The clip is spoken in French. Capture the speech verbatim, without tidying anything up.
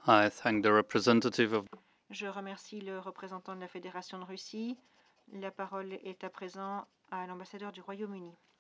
I thank the representative of Je remercie le représentant de la Fédération de Russie. La parole est à présent à l'ambassadeur du Royaume-Uni.